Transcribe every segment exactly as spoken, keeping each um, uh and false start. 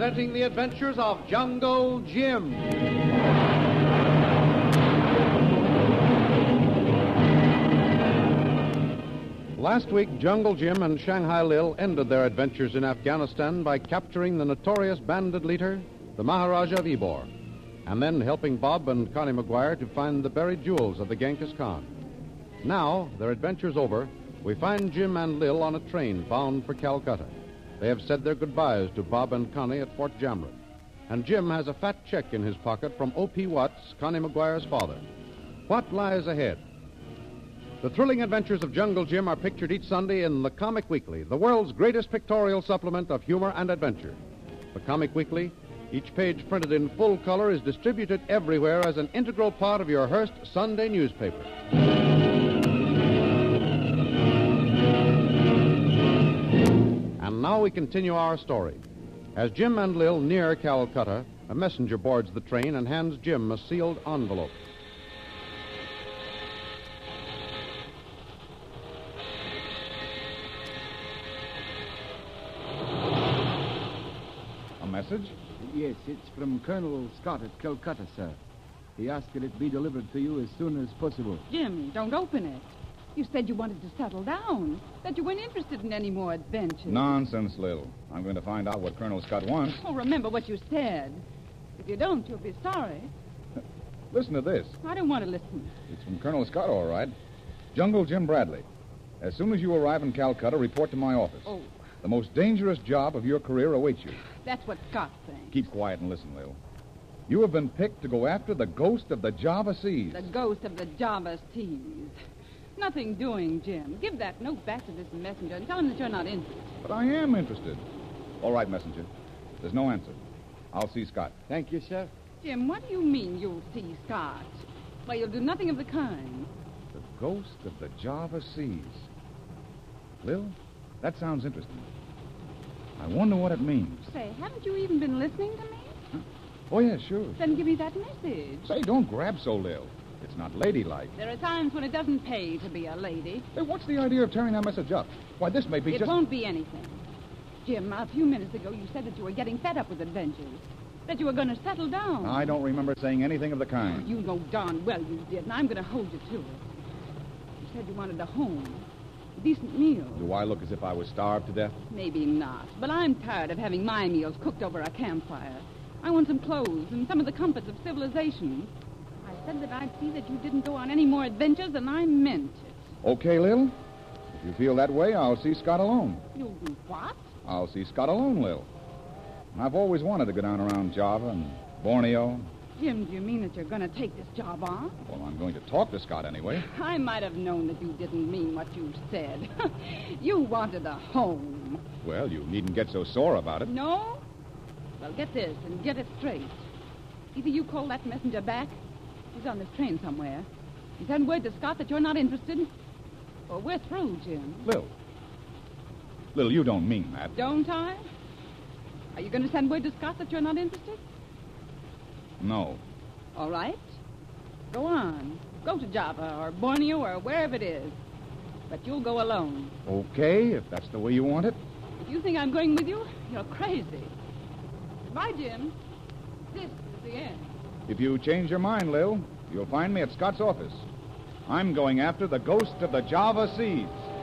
presenting the adventures of Jungle Jim. Last week, Jungle Jim and Shanghai Lil ended their adventures in Afghanistan by capturing the notorious bandit leader, the Maharaja of Ybor, and then helping Bob and Connie McGuire to find the buried jewels of the Genghis Khan. Now, their adventures over, we find Jim and Lil on a train bound for Calcutta. They have said their goodbyes to Bob and Connie at Fort Jamret. And Jim has a fat check in his pocket from O P. Watts, Connie McGuire's father. What lies ahead? The thrilling adventures of Jungle Jim are pictured each Sunday in The Comic Weekly, the world's greatest pictorial supplement of humor and adventure. The Comic Weekly, each page printed in full color, is distributed everywhere as an integral part of your Hearst Sunday newspaper. And now we continue our story. As Jim and Lil near Calcutta, a messenger boards the train and hands Jim a sealed envelope. A message? Yes, it's from Colonel Scott at Calcutta, sir. He asked that it be delivered to you as soon as possible. Jim, don't open it. You said you wanted to settle down, that you weren't interested in any more adventures. Nonsense, Lil. I'm going to find out what Colonel Scott wants. Oh, remember what you said. If you don't, you'll be sorry. Listen to this. I don't want to listen. It's from Colonel Scott, all right. Jungle Jim Bradley. As soon as you arrive in Calcutta, report to my office. Oh. The most dangerous job of your career awaits you. That's what Scott thinks. Keep quiet and listen, Lil. You have been picked to go after the ghost of the Java Seas. The ghost of the Java Seas. Nothing doing, Jim. Give that note back to this messenger and tell him that you're not interested. But I am interested. All right, messenger. There's no answer. I'll see Scott. Thank you, sir. Jim, what do you mean you'll see Scott? Why, you'll do nothing of the kind. The ghost of the Java Seas. Lil, that sounds interesting. I wonder what it means. Say, haven't you even been listening to me? Huh? Oh, yeah, sure. Then give me that message. Say, don't grab so, Lil. It's not ladylike. There are times when it doesn't pay to be a lady. Hey, what's the idea of tearing that message up? Why, this may be it just... It won't be anything. Jim, a few minutes ago you said that you were getting fed up with adventures. That you were going to settle down. I don't remember saying anything of the kind. You know darn well you did, and I'm going to hold you to it. You said you wanted a home, a decent meal. Do I look as if I was starved to death? Maybe not, but I'm tired of having my meals cooked over a campfire. I want some clothes and some of the comforts of civilization. I said that I'd see that you didn't go on any more adventures, and I meant it. Okay, Lil. If you feel that way, I'll see Scott alone. You'll do what? I'll see Scott alone, Lil. I've always wanted to go down around Java and Borneo. Jim, do you mean that you're going to take this job on? Well, I'm going to talk to Scott anyway. I might have known that you didn't mean what you said. You wanted a home. Well, you needn't get so sore about it. No? Well, get this and get it straight. Either you call that messenger back. He's on this train somewhere. You send word to Scott that you're not interested. Or we're through, Jim. Lil. Lil, you don't mean that. Don't I? Are you going to send word to Scott that you're not interested? No. All right. Go on. Go to Java or Borneo or wherever it is. But you'll go alone. Okay, if that's the way you want it. If you think I'm going with you, you're crazy. Goodbye, Jim. This is the end. If you change your mind, Lil, you'll find me at Scott's office. I'm going after the ghost of the Java Seas.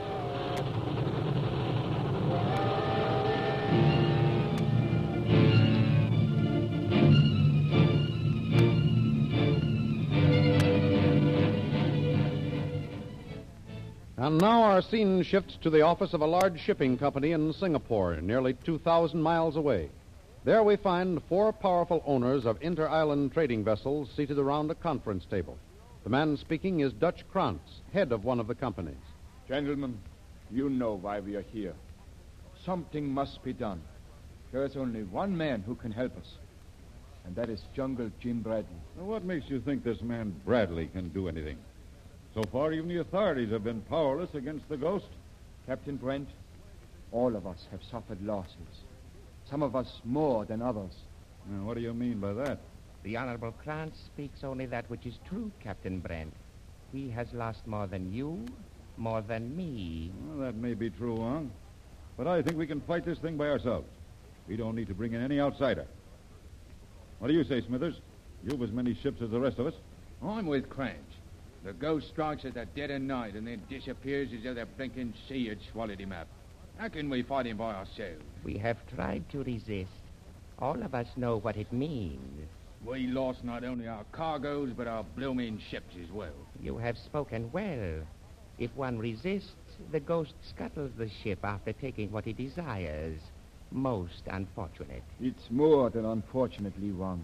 And now our scene shifts to the office of a large shipping company in Singapore, nearly two thousand miles away. There we find four powerful owners of inter-island trading vessels seated around a conference table. The man speaking is Dutch Krantz, head of one of the companies. Gentlemen, you know why we are here. Something must be done. There is only one man who can help us, and that is Jungle Jim Bradley. Now, what makes you think this man Bradley can do anything? So far, even the authorities have been powerless against the ghost. Captain Brent, all of us have suffered losses. Some of us more than others. Now, what do you mean by that? The Honorable Krantz speaks only that which is true, Captain Brent. He has lost more than you, more than me. Well, that may be true, Wong. But I think we can fight this thing by ourselves. We don't need to bring in any outsider. What do you say, Smithers? You've as many ships as the rest of us. I'm with Cranch. The ghost strikes at the dead of night and then disappears as though the blinking sea had swallowed him up. How can we fight him by ourselves? We have tried to resist. All of us know what it means. We lost not only our cargoes, but our blooming ships as well. You have spoken well. If one resists, the ghost scuttles the ship after taking what he desires. Most unfortunate. It's more than unfortunately wrong.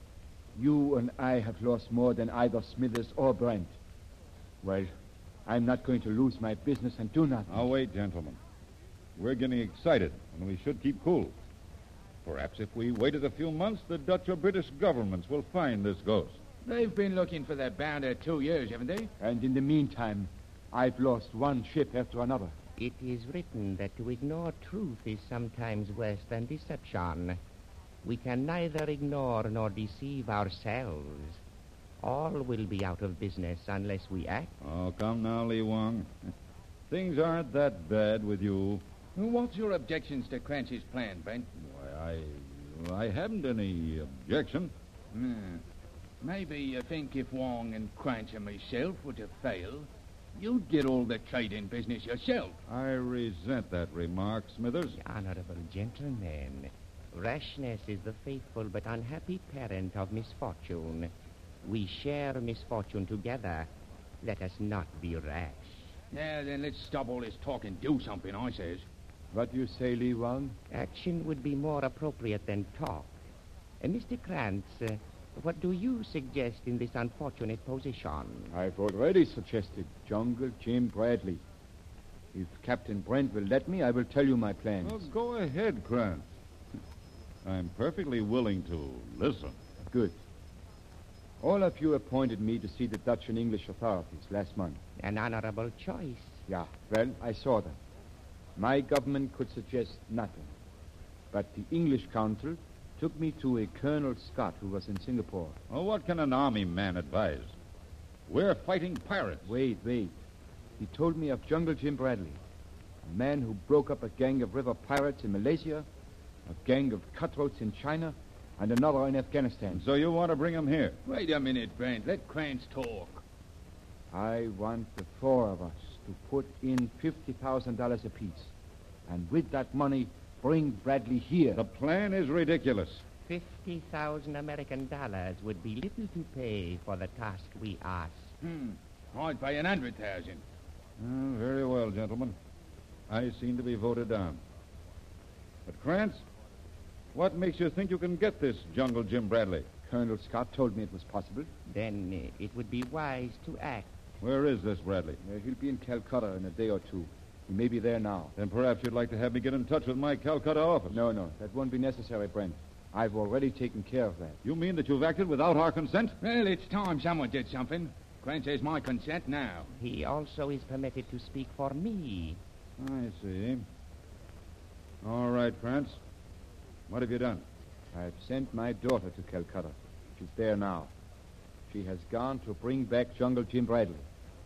You and I have lost more than either Smithers or Brent. Well, I'm not going to lose my business and do nothing. Now, wait, gentlemen. We're getting excited, and we should keep cool. Perhaps if we waited a few months, the Dutch or British governments will find this ghost. They've been looking for that bounder two years, haven't they? And in the meantime, I've lost one ship after another. It is written that to ignore truth is sometimes worse than deception. We can neither ignore nor deceive ourselves. All will be out of business unless we act. Oh, come now, Lee Wong. Things aren't that bad with you. What's your objections to Cranch's plan, Brent? Why, I, I haven't any objection. Hmm. Maybe you think if Wong and Cranch and myself were to fail, you'd get all the trading business yourself. I resent that remark, Smithers. Honorable gentlemen, rashness is the faithful but unhappy parent of misfortune. We share misfortune together. Let us not be rash. Yeah, then let's stop all this talk and do something, I says. What do you say, Lee Wong? Action would be more appropriate than talk. Uh, Mister Krantz, uh, what do you suggest in this unfortunate position? I've already suggested Jungle Jim Bradley. If Captain Brent will let me, I will tell you my plans. Well, go ahead, Krantz. I'm perfectly willing to listen. Good. All of you appointed me to see the Dutch and English authorities last month. An honorable choice. Yeah, well, I saw them. My government could suggest nothing. But the English council took me to a Colonel Scott who was in Singapore. Well, what can an army man advise? We're fighting pirates. Wait, wait. He told me of Jungle Jim Bradley, a man who broke up a gang of river pirates in Malaysia, a gang of cutthroats in China, and another in Afghanistan. So you want to bring him here? Wait a minute, Brent. Let Cranch talk. I want the four of us to put in fifty thousand dollars apiece. And with that money, bring Bradley here. The plan is ridiculous. Fifty thousand American dollars would be little to pay for the task we ask. Hmm. I'd pay an hundred thousand. Oh, very well, gentlemen. I seem to be voted down. But, Krantz, what makes you think you can get this Jungle Jim Bradley? Colonel Scott told me it was possible. Then uh, it would be wise to act. Where is this Bradley? Uh, he'll be in Calcutta in a day or two. He may be there now. Then perhaps you'd like to have me get in touch with my Calcutta office. No, no, that won't be necessary, Brent. I've already taken care of that. You mean that you've acted without our consent? Well, it's time someone did something. Cranch has my consent now. He also is permitted to speak for me. I see. All right, Krantz. What have you done? I've sent my daughter to Calcutta. She's there now. She has gone to bring back Jungle Jim Bradley.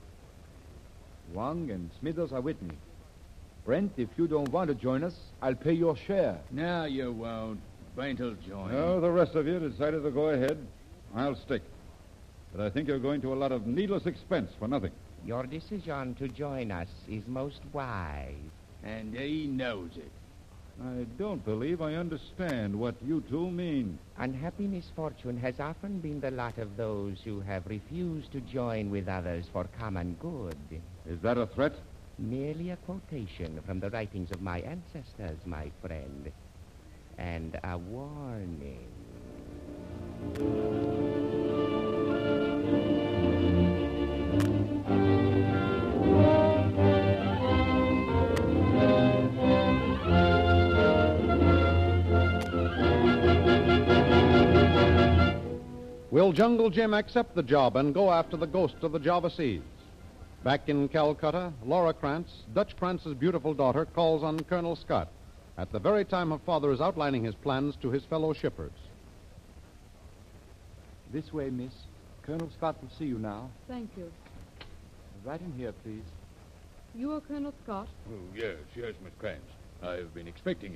Wong and Smithers are with me. Brent, if you don't want to join us, I'll pay your share. No, you won't. Brent'll join. No, the rest of you decided to go ahead. I'll stick. But I think you're going to a lot of needless expense for nothing. Your decision to join us is most wise. And he knows it. I don't believe I understand what you two mean. Unhappy misfortune has often been the lot of those who have refused to join with others for common good. Is that a threat? Merely a quotation from the writings of my ancestors, my friend. And a warning. Will Jungle Jim accept the job and go after the ghost of the Java Seas? Back in Calcutta, Laura Krantz, Dutch Krantz's beautiful daughter, calls on Colonel Scott at the very time her father is outlining his plans to his fellow shippers. This way, miss. Colonel Scott will see you now. Thank you. Right in here, please. You are Colonel Scott? Oh, yes, yes, Miss Cranch. I've been expecting you.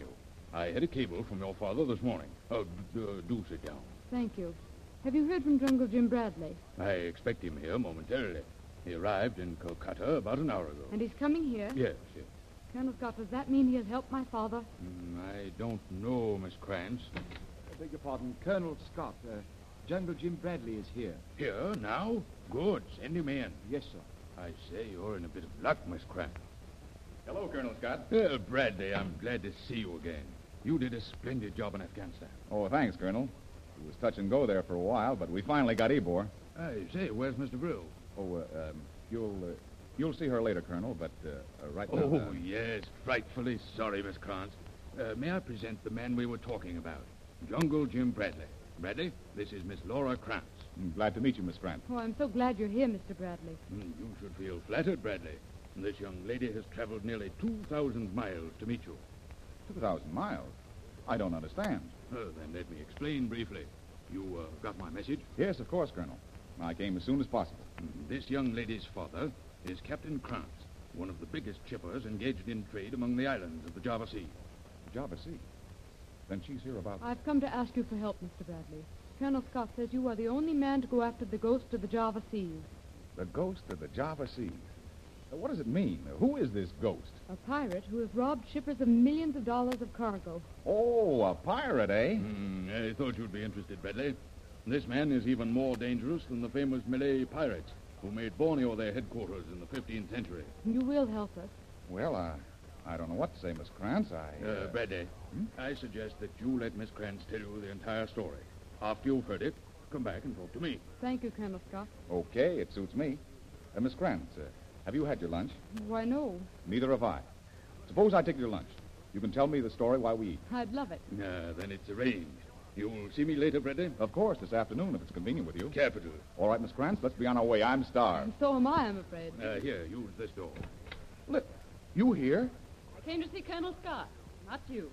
I had a cable from your father this morning. Oh, d- uh, do sit down. Thank you. Have you heard from Jungle Jim Bradley? I expect him here momentarily. He arrived in Calcutta about an hour ago. And he's coming here? Yes, yes. Colonel Scott, does that mean he'll help my father? Mm, I don't know, Miss Krantz. I beg your pardon, Colonel Scott. Uh, Jungle Jim Bradley is here. Here, now? Good. Send him in. Yes, sir. I say you're in a bit of luck, Miss Krantz. Hello, Colonel Scott. Uh, Bradley, I'm glad to see you again. You did a splendid job in Afghanistan. Oh, thanks, Colonel. It was touch and go there for a while, but we finally got Ybor. I say, where's Mister Brill? Oh, uh, um, you'll uh, you'll see her later, Colonel, but uh, uh, right now... Oh, uh, yes. Frightfully sorry, Miss Krantz. Uh, may I present the man we were talking about? Jungle Jim Bradley. Bradley, this is Miss Laura Krantz. I'm glad to meet you, Miss Grant. Oh, I'm so glad you're here, Mister Bradley. Mm, you should feel flattered, Bradley. This young lady has traveled nearly two thousand miles to meet you. Two thousand miles? I don't understand. Uh, then let me explain briefly. You uh, got my message? Yes, of course, Colonel. I came as soon as possible. Mm, This young lady's father is Captain Krantz, one of the biggest shippers engaged in trade among the islands of the Java Sea. Java Sea. Then she's here about... I've come to ask you for help, Mister Bradley. Colonel Scott says you are the only man to go after the ghost of the Java Seas. The ghost of the Java Seas. Uh, what does it mean? Uh, who is this ghost? A pirate who has robbed shippers of millions of dollars of cargo. Oh, a pirate, eh? Mm, I thought you'd be interested, Bradley. This man is even more dangerous than the famous Malay pirates who made Borneo their headquarters in the fifteenth century. You will help us. Well, uh, I don't know what to say, Miss Krantz. I... Uh, Bradley, hmm? I suggest that you let Miss Krantz tell you the entire story. After you've heard it, come back and talk to me. Thank you, Colonel Scott. Okay, it suits me. Uh, Miss Krantz, uh, have you had your lunch? Why, no. Neither have I. Suppose I take your lunch. You can tell me the story while we eat. I'd love it. Uh, then it's arranged. You'll see me later, Bradley? Of course, this afternoon, if it's convenient with you. Capital. All right, Miss Krantz, let's be on our way. I'm starved. And so am I, I'm afraid. Uh, here, use this door. Look, you here? I came to see Colonel Scott, not you.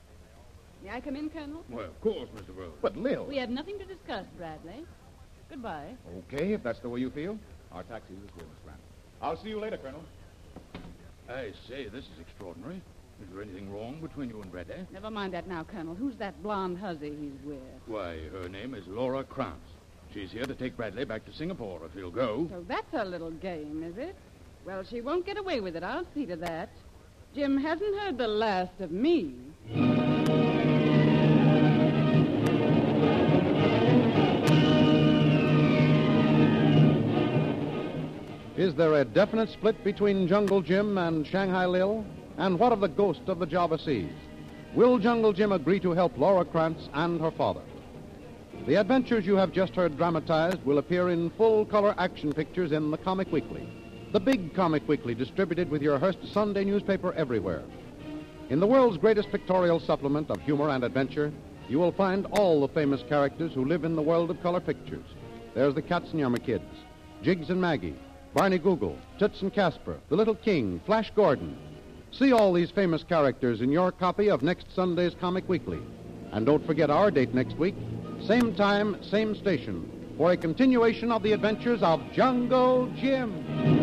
May I come in, Colonel? Well, of course, Mister Rose. But, Lil. We have nothing to discuss, Bradley. Goodbye. Okay, if that's the way you feel. Our taxi is here, Miss Krantz. I'll see you later, Colonel. I say, this is extraordinary. Is there anything wrong between you and Bradley? Never mind that now, Colonel. Who's that blonde hussy he's with? Why, her name is Laura Krantz. She's here to take Bradley back to Singapore if he'll go. So that's her little game, is it? Well, she won't get away with it. I'll see to that. Jim hasn't heard the last of me. Is there a definite split between Jungle Jim and Shanghai Lil? And what of the ghost of the Java Seas? Will Jungle Jim agree to help Laura Krantz and her father? The adventures you have just heard dramatized will appear in full-color action pictures in the Comic Weekly, the big Comic Weekly distributed with your Hearst Sunday newspaper everywhere. In the world's greatest pictorial supplement of humor and adventure, you will find all the famous characters who live in the world of color pictures. There's the Katzenjammer Kids, Jiggs and Maggie, Barney Google, Toots and Casper, The Little King, Flash Gordon. See all these famous characters in your copy of next Sunday's Comic Weekly. And don't forget our date next week, same time, same station, for a continuation of the adventures of Jungle Jim.